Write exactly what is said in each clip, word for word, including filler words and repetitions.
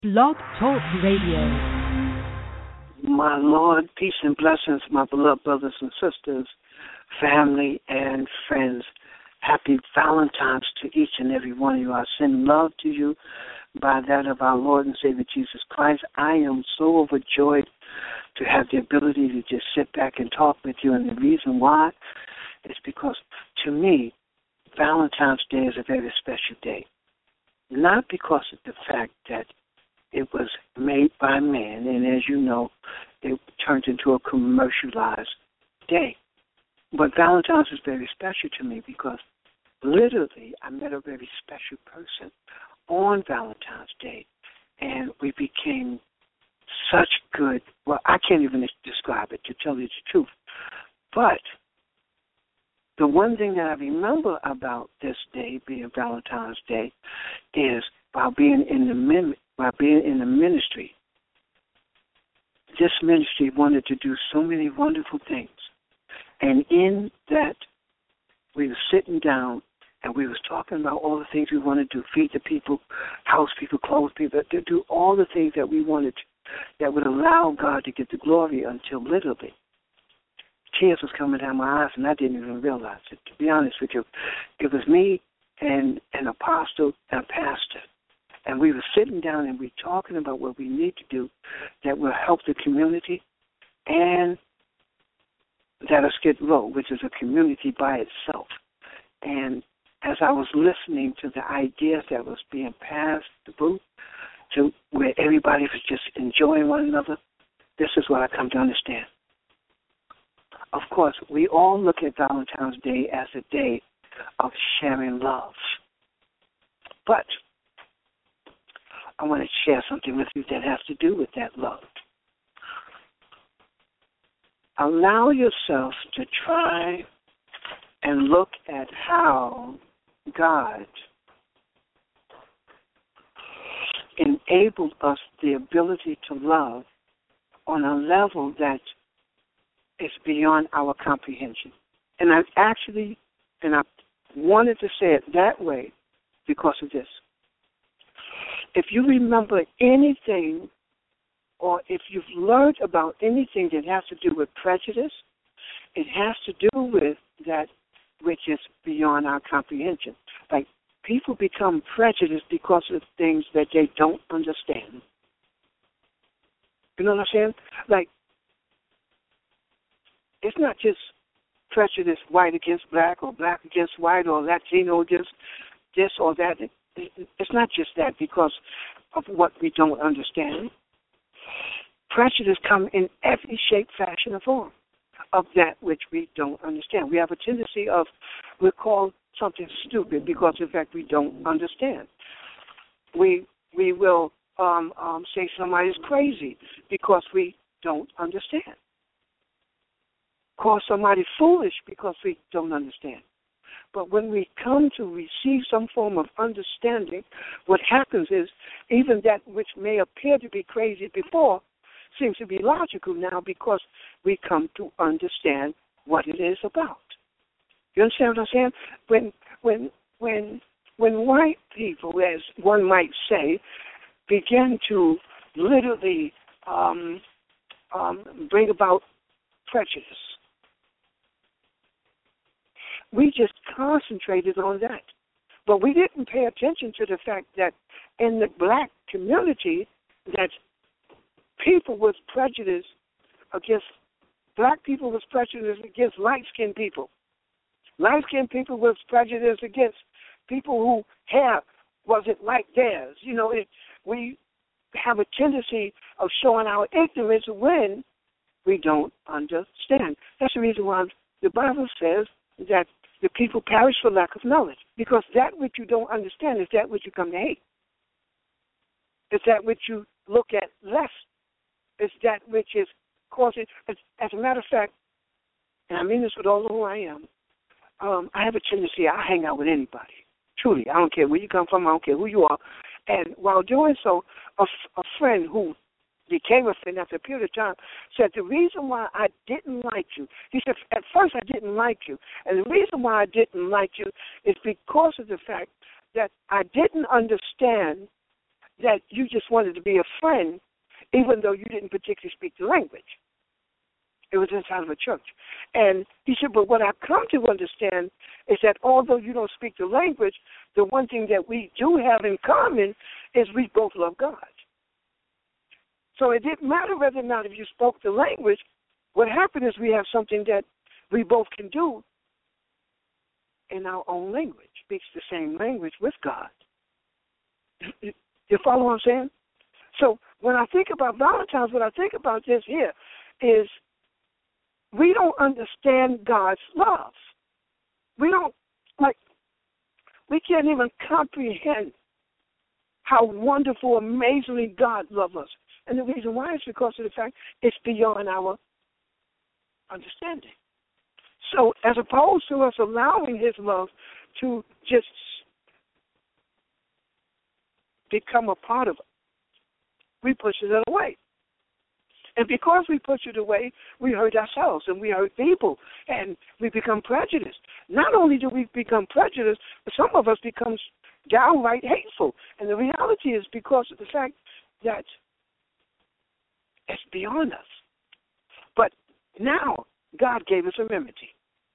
Blog Talk Radio. My Lord, peace and blessings, my beloved brothers and sisters, family and friends. Happy Valentine's to each and every one of you. I send love to you by that of our Lord and Savior Jesus Christ. I am so overjoyed to have the ability to just sit back and talk with you, and the reason why is because, to me, Valentine's Day is a very special day. Not because of the fact that it was made by man, and as you know, it turned into a commercialized day. But Valentine's is very special to me because literally I met a very special person on Valentine's Day, and we became such good, well, I can't even describe it, to tell you the truth. But the one thing that I remember about this day, being Valentine's Day, is while being in the min- while being in the ministry, this ministry wanted to do so many wonderful things. And in that, we were sitting down and we was talking about all the things we wanted to do, feed the people, house people, clothe people, to do all the things that we wanted to, that would allow God to get the glory until literally tears was coming down my eyes, and I didn't even realize it. To be honest with you, it was me and an apostle and a pastor, and we were sitting down and we were talking about what we need to do that will help the community and that is Skid Row, which is a community by itself. And as I was listening to the ideas that was being passed through to where everybody was just enjoying one another, this is what I come to understand. Of course, we all look at Valentine's Day as a day of sharing love. But I want to share something with you that has to do with that love. Allow yourself to try and look at how God enabled us the ability to love on a level that is beyond our comprehension. And I actually, and I wanted to say it that way because of this. If you remember anything, or if you've learned about anything that has to do with prejudice, it has to do with that which is beyond our comprehension. Like, people become prejudiced because of things that they don't understand. You know what I'm saying? Like, it's not just prejudice, white against black, or black against white, or Latino against this or that. It's not just that because of what we don't understand. Prejudice comes in every shape, fashion, or form of that which we don't understand. We have a tendency of, we'll call something stupid because, in fact, we don't understand. We we will um, um, say somebody's crazy because we don't understand. Call somebody foolish because we don't understand. But when we come to receive some form of understanding, what happens is even that which may appear to be crazy before seems to be logical now because we come to understand what it is about. You understand what I'm saying? When when when when white people, as one might say, begin to literally um, um, bring about prejudice, we just concentrated on that. But we didn't pay attention to the fact that in the black community that people was prejudiced against, black people was prejudiced against light-skinned people. Light-skinned people was prejudiced against people who hair wasn't like theirs. You know, it, we have a tendency of showing our ignorance when we don't understand. That's the reason why the Bible says that the people perish for lack of knowledge, because that which you don't understand is that which you come to hate. It's that which you look at less. It's that which is causing, as, as a matter of fact, and I mean this with all who I am, um, I have a tendency, I hang out with anybody. Truly, I don't care where you come from, I don't care who you are. And while doing so, a, a friend who became a friend after a period of time said, the reason why I didn't like you, he said, at first I didn't like you, and the reason why I didn't like you is because of the fact that I didn't understand that you just wanted to be a friend, even though you didn't particularly speak the language. It was inside of a church. And he said, but what I've come to understand is that although you don't speak the language, the one thing that we do have in common is we both love God. So it didn't matter whether or not if you spoke the language. What happened is we have something that we both can do in our own language, speaks the same language with God. You follow what I'm saying? So when I think about Valentine's, what I think about this here is we don't understand God's love. We don't, like, we can't even comprehend how wonderful, amazingly God loves us. And the reason why is because of the fact it's beyond our understanding. So as opposed to us allowing his love to just become a part of it, we push it away. And because we push it away, we hurt ourselves and we hurt people, and we become prejudiced. Not only do we become prejudiced, but some of us become downright hateful. And the reality is because of the fact that it's beyond us. But now God gave us a remedy.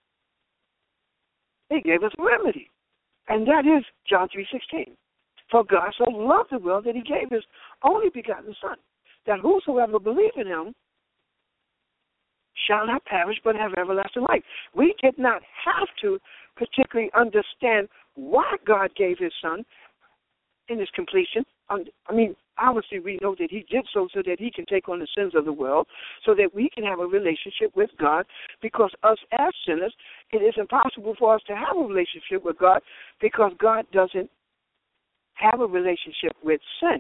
He gave us a remedy. And that is John three sixteen. For God so loved the world that he gave his only begotten Son, that whosoever believe in him shall not perish but have everlasting life. We did not have to particularly understand why God gave his Son in his completion. I mean, obviously we know that he did so so that he can take on the sins of the world, so that we can have a relationship with God, because us as sinners, it is impossible for us to have a relationship with God because God doesn't have a relationship with sin.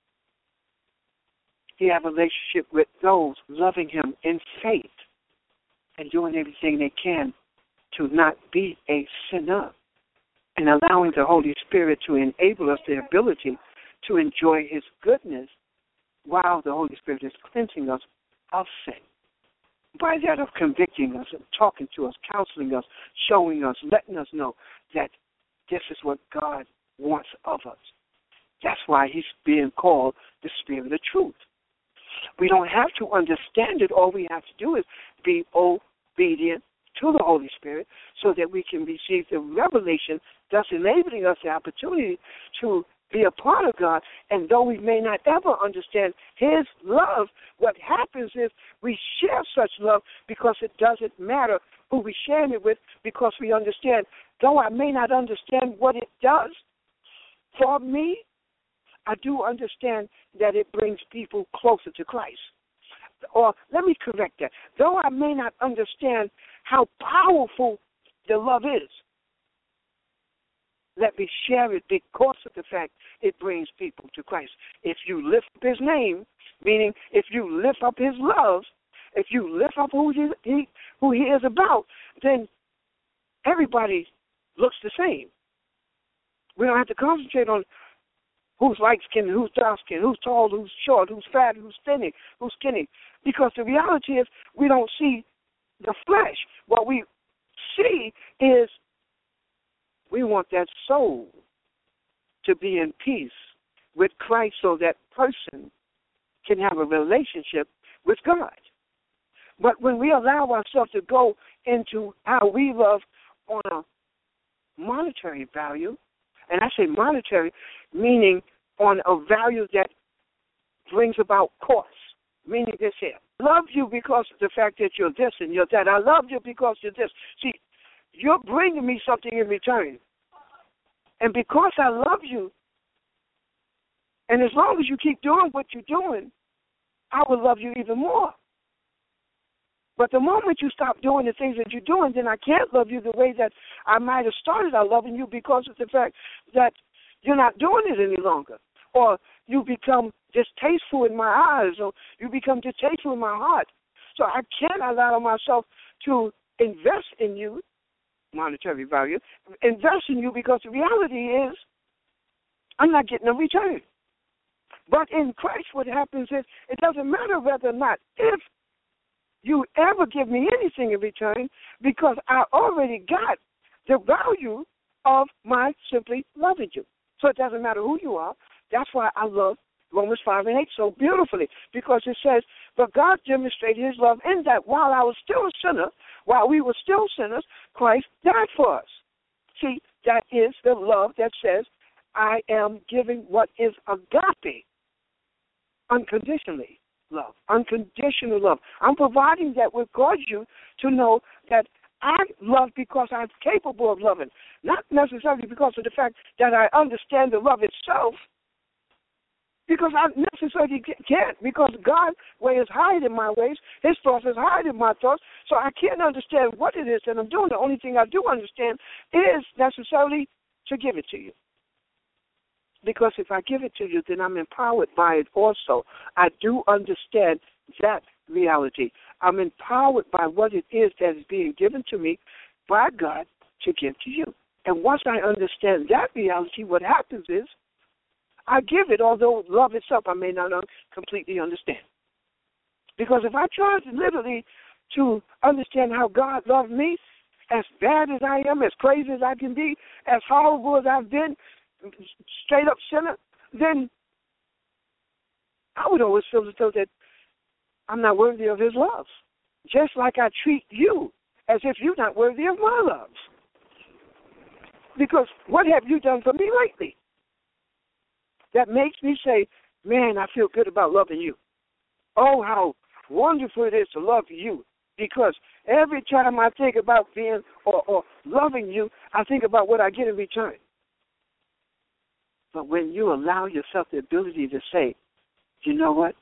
He has a relationship with those loving him in faith and doing everything they can to not be a sinner, and allowing the Holy Spirit to enable us the ability to enjoy his goodness while the Holy Spirit is cleansing us of sin. By that of convicting us and talking to us, counseling us, showing us, letting us know that this is what God wants of us. That's why he's being called the Spirit of truth. We don't have to understand it. All we have to do is be obedient to the Holy Spirit so that we can receive the revelation, thus enabling us the opportunity to be a part of God. And though we may not ever understand his love, what happens is we share such love because it doesn't matter who we share it with, because we understand, though I may not understand what it does for me, I do understand that it brings people closer to Christ. Or let me correct that. Though I may not understand how powerful the love is, let me share it because of the fact it brings people to Christ. If you lift up his name, meaning if you lift up his love, if you lift up who he, he, who he is about, then everybody looks the same. We don't have to concentrate on who's light-skinned, who's dark-skinned, who's tall, who's short, who's fat, who's thin, who's skinny. Because the reality is we don't see the flesh. What we see is we want that soul to be in peace with Christ so that person can have a relationship with God. But when we allow ourselves to go into how we love on a monetary value, and I say monetary, meaning on a value that brings about cost, meaning this here. Love you because of the fact that you're this and you're that. I love you because you're this. See, you're bringing me something in return. And because I love you, and as long as you keep doing what you're doing, I will love you even more. But the moment you stop doing the things that you're doing, then I can't love you the way that I might have started out loving you, because of the fact that you're not doing it any longer. Or you become distasteful in my eyes, or you become distasteful in my heart. So I can't allow myself to invest in you, monetary value, invest in you, because the reality is I'm not getting a return. But in Christ, what happens is it doesn't matter whether or not, if you ever give me anything in return, because I already got the value of my simply loving you. So it doesn't matter who you are. That's why I love Romans five and eight so beautifully, because it says, but God demonstrated his love in that while I was still a sinner, while we were still sinners, Christ died for us. See, that is the love that says, I am giving what is agape, unconditionally love, unconditional love. I'm providing that will cause you to know that I love because I'm capable of loving, not necessarily because of the fact that I understand the love itself, because I necessarily can't, because God's way is higher than my ways, his thoughts is higher than my thoughts, so I can't understand what it is that I'm doing. The only thing I do understand is necessarily to give it to you. Because if I give it to you, then I'm empowered by it also. I do understand that reality. I'm empowered by what it is that is being given to me by God to give to you. And once I understand that reality, what happens is I give it, although love itself I may not un- completely understand. Because if I try to literally to understand how God loved me, as bad as I am, as crazy as I can be, as horrible as I've been, straight up sinner, then I would always feel as though that I'm not worthy of his love. Just like I treat you as if you're not worthy of my love. Because what have you done for me lately that makes me say, man, I feel good about loving you. Oh, how wonderful it is to love you. Because every time I think about being or, or loving you, I think about what I get in return. But when you allow yourself the ability to say, you know what?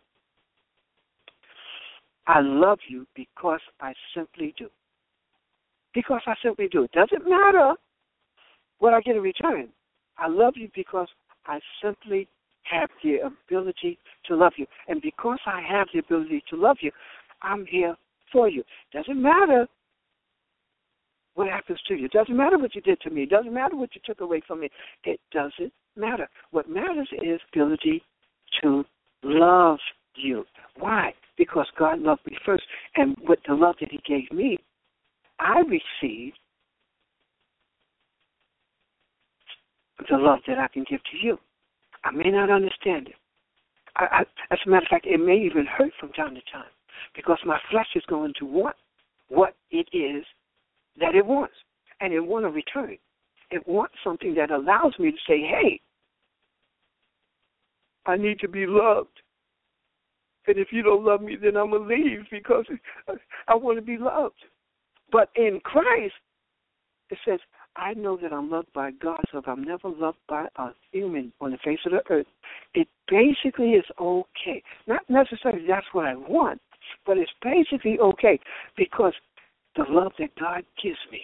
I love you because I simply do. Because I simply do. It doesn't matter what I get in return. I love you because I simply have the ability to love you. And because I have the ability to love you, I'm here for you. Doesn't matter what happens to you. Doesn't matter what you did to me. Doesn't matter what you took away from me. It doesn't matter. What matters is ability to love you. Why? Because God loved me first. And with the love that he gave me, I received the love that I can give to you. I may not understand it. I, I, as a matter of fact, it may even hurt from time to time because my flesh is going to want what it is that it wants, and it wants a return. It wants something that allows me to say, hey, I need to be loved. And if you don't love me, then I'm going to leave because I want to be loved. But in Christ, it says, I know that I'm loved by God, so if I'm never loved by a human on the face of the earth, it basically is okay. Not necessarily that's what I want, but it's basically okay because the love that God gives me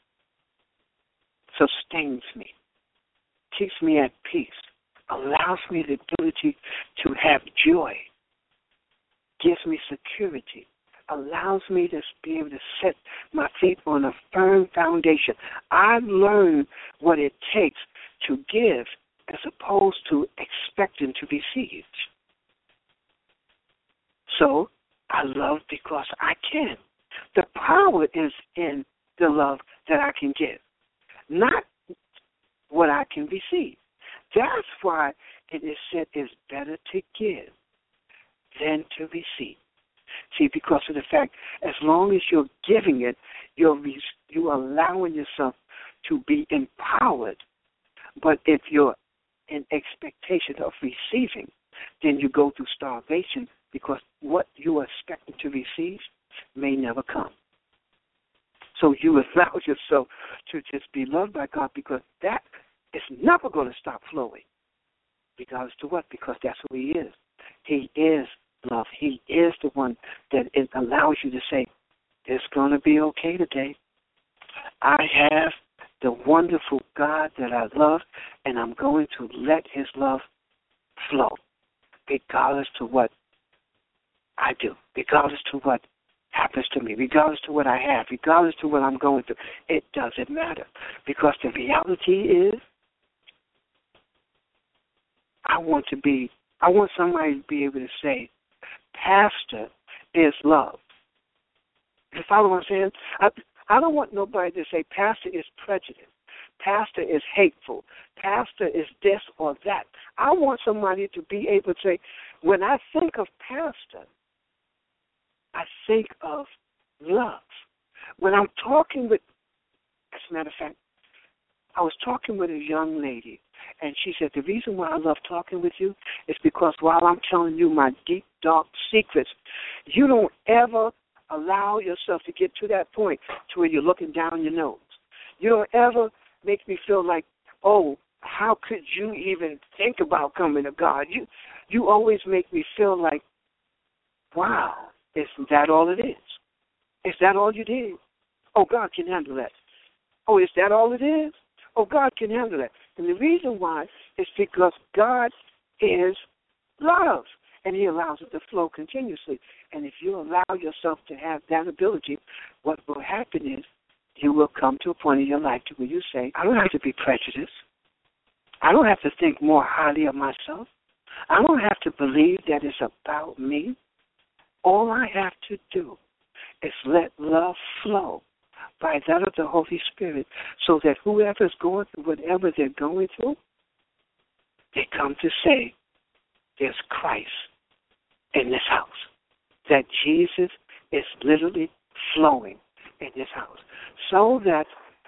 sustains me, keeps me at peace, allows me the ability to have joy, gives me security, allows me to be able to set my feet on a firm foundation. I've learned what it takes to give as opposed to expecting to receive. So I love because I can. The power is in the love that I can give, not what I can receive. That's why it is said it's better to give than to receive. See, because of the fact, as long as you're giving it, you're, re- you're allowing yourself to be empowered. But if you're in expectation of receiving, then you go through starvation because what you are expecting to receive may never come. So you allow yourself to just be loved by God because that is never going to stop flowing. Regardless to what? Because that's who he is. He is love. He is the one that it allows you to say, it's going to be okay today. I have the wonderful God that I love, and I'm going to let his love flow, regardless to what I do, regardless to what happens to me, regardless to what I have, regardless to what I'm going through. It doesn't matter because the reality is I want to be, I want somebody to be able to say, Pastor is love. You follow what I'm saying? I, I don't want nobody to say Pastor is prejudice. pastor is hateful, pastor is this or that. I want somebody to be able to say, when I think of pastor, I think of love. When I'm talking with, as a matter of fact, I was talking with a young lady, and she said, the reason why I love talking with you is because while I'm telling you my deep, dark secrets, you don't ever allow yourself to get to that point to where you're looking down your nose. You don't ever make me feel like, oh, how could you even think about coming to God? You, you always make me feel like, wow, isn't that all it is? Is that all you did? Oh, God can handle that. Oh, is that all it is? Oh, God can handle that. And the reason why is because God is love, and he allows it to flow continuously. And if you allow yourself to have that ability, what will happen is you will come to a point in your life to where you say, I don't have to be prejudiced. I don't have to think more highly of myself. I don't have to believe that it's about me. All I have to do is let love flow by that of the Holy Spirit, so that whoever's going through whatever they're going through, they come to say, there's Christ in this house. That Jesus is literally flowing in this house. So that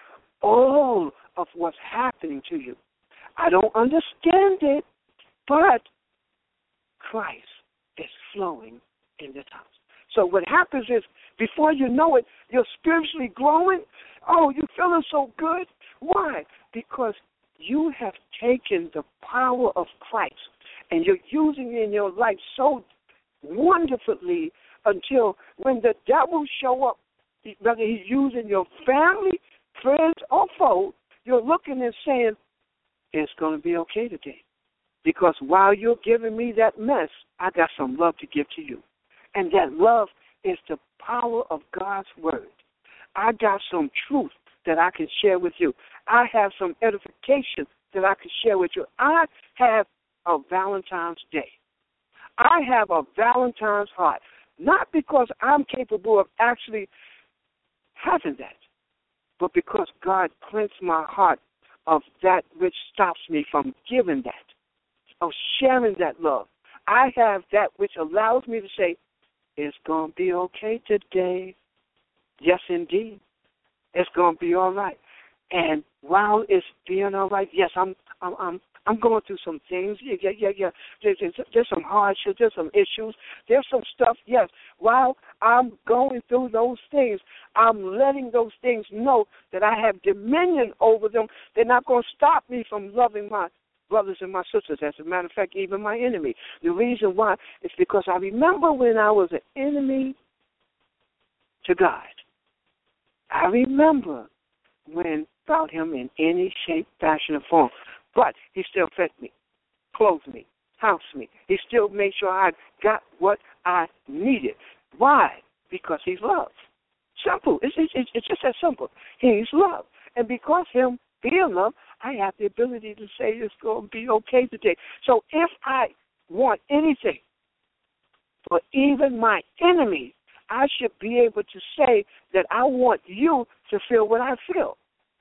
all of what's happening to you, I don't understand it, but Christ is flowing in this house. So what happens is, before you know it, you're spiritually growing. Oh, you're feeling so good. Why? Because you have taken the power of Christ and you're using it in your life so wonderfully until when the devil show up, whether he's using your family, friends, or foe, you're looking and saying, it's going to be okay today. Because while you're giving me that mess, I got some love to give to you. And that love is the power of God's word. I got some truth that I can share with you. I have some edification that I can share with you. I have a Valentine's Day. I have a Valentine's heart, not because I'm capable of actually having that, but because God cleansed my heart of that which stops me from giving that, of sharing that love. I have that which allows me to say, it's going to be okay today. Yes, indeed. It's going to be all right. And while it's being all right, yes, I'm I'm I'm, I'm going through some things. Yeah, yeah, yeah, yeah. There's, there's, there's some hardships. There's some issues. There's some stuff, yes. While I'm going through those things, I'm letting those things know that I have dominion over them. They're not going to stop me from loving my brothers and my sisters, as a matter of fact, even my enemy. The reason why is because I remember when I was an enemy to God. I remember when without him in any shape, fashion, or form. But he still fed me, clothed me, housed me. He still made sure I got what I needed. Why? Because he's love. Simple. It's, it's, it's just that simple. He's love. And because him being love, I have the ability to say it's going to be okay today. So if I want anything for even my enemy, I should be able to say that I want you to feel what I feel.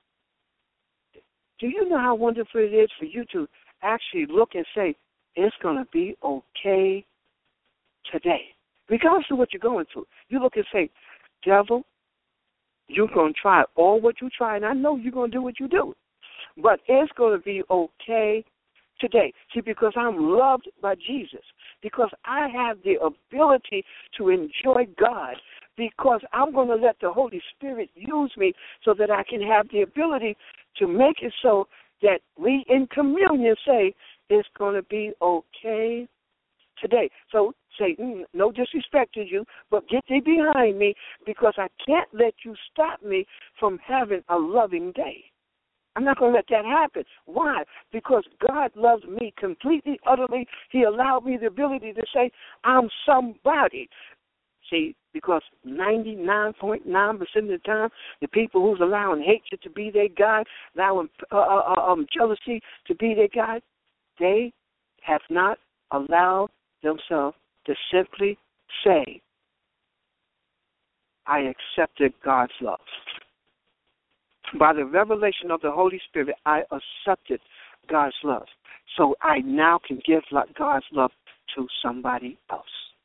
Do you know how wonderful it is for you to actually look and say, it's going to be okay today? Regardless of what you're going through, you look and say, devil, you're going to try all what you try, and I know you're going to do what you do. But it's going to be okay today. See, because I'm loved by Jesus, because I have the ability to enjoy God, because I'm going to let the Holy Spirit use me so that I can have the ability to make it so that we in communion say it's going to be okay today. So, Satan, no disrespect to you, but get thee behind me, because I can't let you stop me from having a loving day. I'm not going to let that happen. Why? Because God loves me completely, utterly. He allowed me the ability to say I'm somebody. See, because ninety-nine point nine percent of the time, the people who's allowing hatred to be their God, allowing uh, uh, um, jealousy to be their God, they have not allowed themselves to simply say, I accepted God's love. By the revelation of the Holy Spirit, I accepted God's love. So I now can give God's love to somebody else.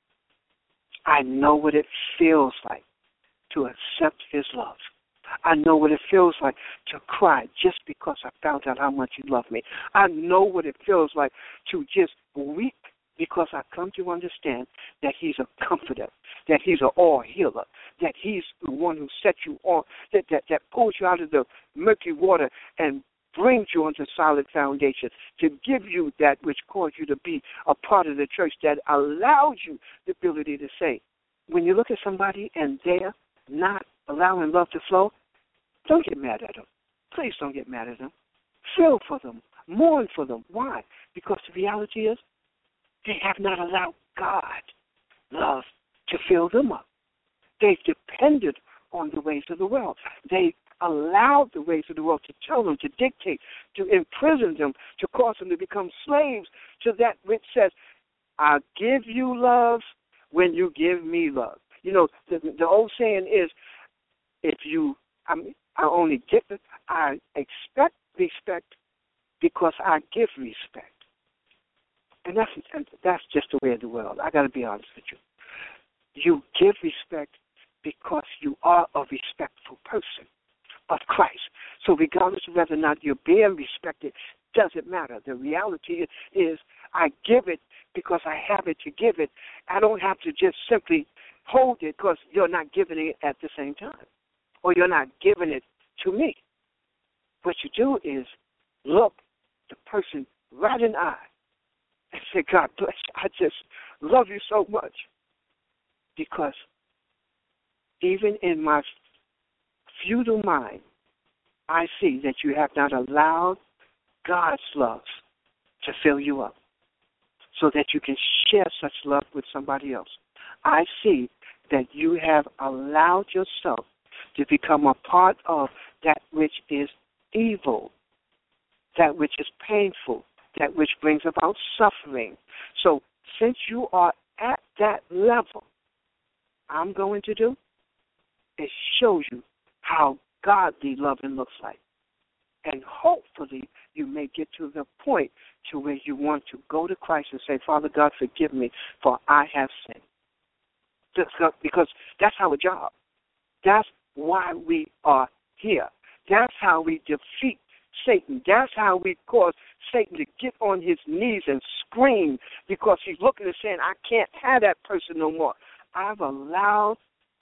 I know what it feels like to accept his love. I know what it feels like to cry just because I found out how much you love me. I know what it feels like to just weep because I come to understand that he's a comforter, that he's an all-healer, that he's the one who set you on, that, that, that pulls you out of the murky water and brings you onto solid foundation, to give you that which caused you to be a part of the church, that allows you the ability to say, when you look at somebody and they're not allowing love to flow, don't get mad at them. Please don't get mad at them. Feel for them. Mourn for them. Why? Because the reality is they have not allowed God love to fill them up. They've depended on the ways of the world. They allowed the ways of the world to tell them, to dictate, to imprison them, to cause them to become slaves to that which says, I'll give you love when you give me love. You know, the, the old saying is, if you, I mean, I only get it, I expect respect because I give respect. And that's, that's just the way of the world. I got to be honest with you. You give respect because you are a respectful person of Christ. So regardless of whether or not you're being respected, doesn't matter. The reality is I give it because I have it to give it. I don't have to just simply hold it because you're not giving it at the same time, or you're not giving it to me. What you do is look the person right in the eye and say, God bless you. I just love you so much. Because even in my futile mind, I see that you have not allowed God's love to fill you up so that you can share such love with somebody else. I see that you have allowed yourself to become a part of that which is evil, that which is painful, that which brings about suffering. So since you are at that level, I'm going to do is show you how godly loving looks like. And hopefully you may get to the point to where you want to go to Christ and say, Father God, forgive me, for I have sinned. Because that's our job. That's why we are here. That's how we defeat Satan. That's how we cause Satan to get on his knees and scream because he's looking and saying, I can't have that person no more. I've allowed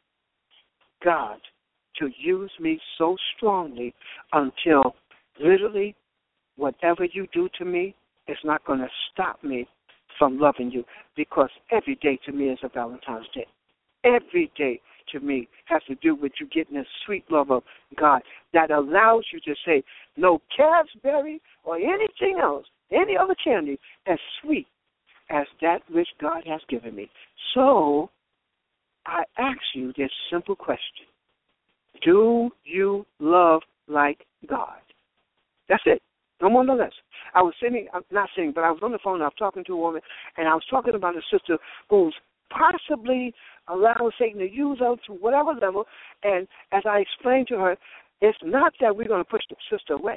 God to use me so strongly until literally whatever you do to me is not going to stop me from loving you, because every day to me is a Valentine's Day. Every day to me has to do with you getting a sweet love of God that allows you to say no Cadbury or anything else, any other candy as sweet as that which God has given me. So I ask you this simple question. Do you love like God? That's it. No more, no less. I was sitting, I'm not sitting, but I was on the phone, I was talking to a woman, and I was talking about a sister who's possibly allowing Satan to use her to whatever level, and as I explained to her, it's not that we're going to push the sister away.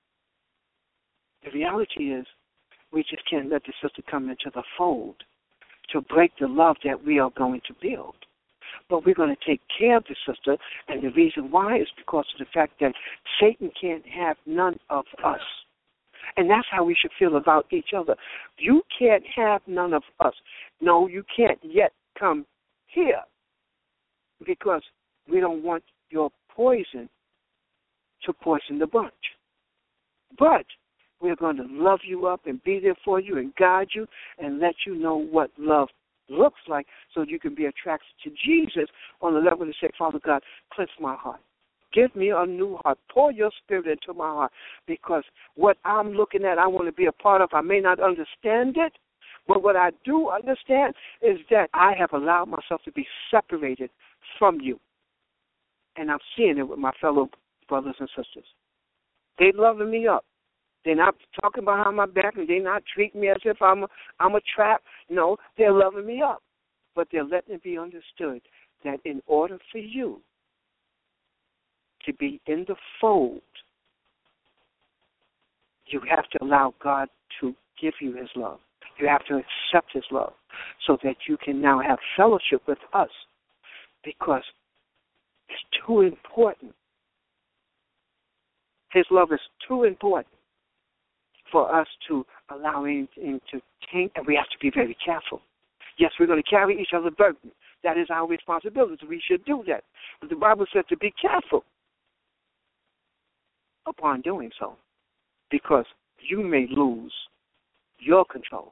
The reality is we just can't let the sister come into the fold to break the love that we are going to build. But we're going to take care of the sister, and the reason why is because of the fact that Satan can't have none of us. And that's how we should feel about each other. You can't have none of us. No, you can't yet come here because we don't want your poison to poison the bunch. But we're going to love you up and be there for you and guide you and let you know what love looks like so you can be attracted to Jesus on the level to say, Father God, cleanse my heart. Give me a new heart. Pour your spirit into my heart, because what I'm looking at, I want to be a part of. I may not understand it, but what I do understand is that I have allowed myself to be separated from you. And I'm seeing it with my fellow brothers and sisters. They're loving me up. They're not talking behind my back, and they're not treating me as if I'm a, I'm a trap. No, they're loving me up. But they're letting it be understood that in order for you to be in the fold, you have to allow God to give you his love. You have to accept his love so that you can now have fellowship with us, because it's too important. His love is too important for us to allow anything to taint, and we have to be very careful. Yes, we're going to carry each other's burden. That is our responsibility. We should do that. But the Bible says to be careful upon doing so, because you may lose your control.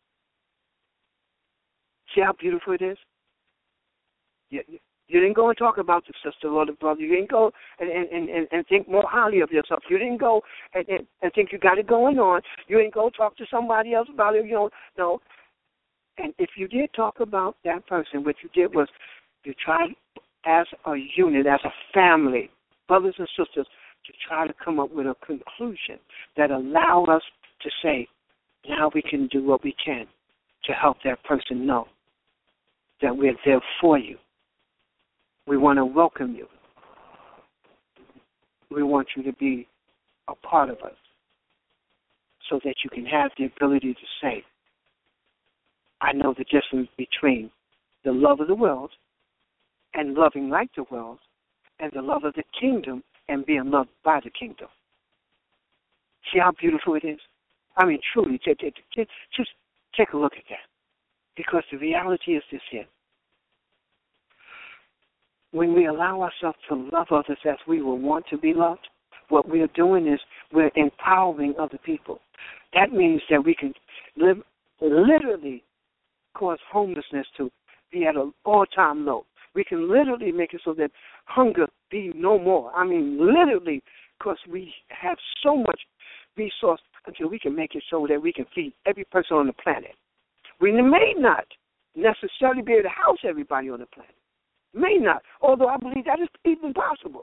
See how beautiful it is? You, you didn't go and talk about the sister or the brother. You didn't go and, and, and, and think more highly of yourself. You didn't go and, and, and think you got it going on. You didn't go talk to somebody else about it. You know, no. And if you did talk about that person, what you did was you tried as a unit, as a family, brothers and sisters, to try to come up with a conclusion that allowed us to say, now we can do what we can to help that person know that we're there for you. We want to welcome you. We want you to be a part of us so that you can have the ability to say, I know the difference between the love of the world and loving like the world, and the love of the kingdom and being loved by the kingdom. See how beautiful it is? I mean, truly, t- t- t- just take a look at that. Because the reality is this here. When we allow ourselves to love others as we will want to be loved, what we're doing is we're empowering other people. That means that we can live, literally cause homelessness to be at an all-time low. We can literally make it so that hunger be no more. I mean, literally, because we have so much resource until we can make it so that we can feed every person on the planet. We may not necessarily be able to house everybody on the planet. May not, although I believe that is even possible.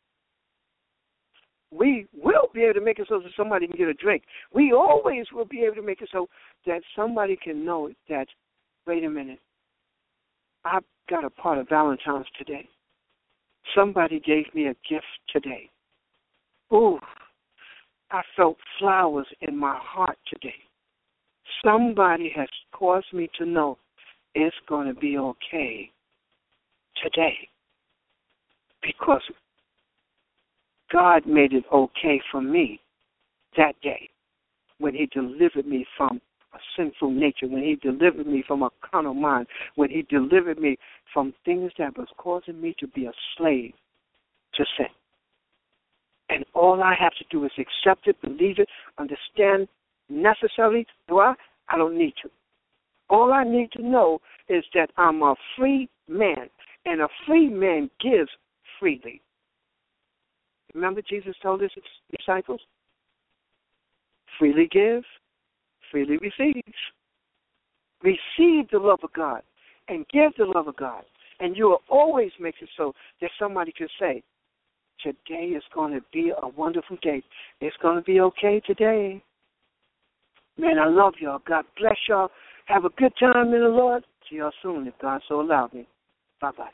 We will be able to make it so that somebody can get a drink. We always will be able to make it so that somebody can know that, wait a minute, I've got a part of Valentine's today. Somebody gave me a gift today. Ooh, I felt flowers in my heart today. Somebody has caused me to know it's going to be okay today, because God made it okay for me that day when he delivered me from a sinful nature, when he delivered me from a carnal mind, when he delivered me from things that was causing me to be a slave to sin. And all I have to do is accept it, believe it, understand necessarily. Do I? I don't need to. All I need to know is that I'm a free man, and a free man gives freely. Remember Jesus told his disciples, freely give, freely receive. Receive the love of God and give the love of God. And you will always make it so that somebody can say, today is going to be a wonderful day. It's going to be okay today. Man, I love y'all. God bless y'all. Have a good time in the Lord. See y'all soon if God so allow me. Bye-bye.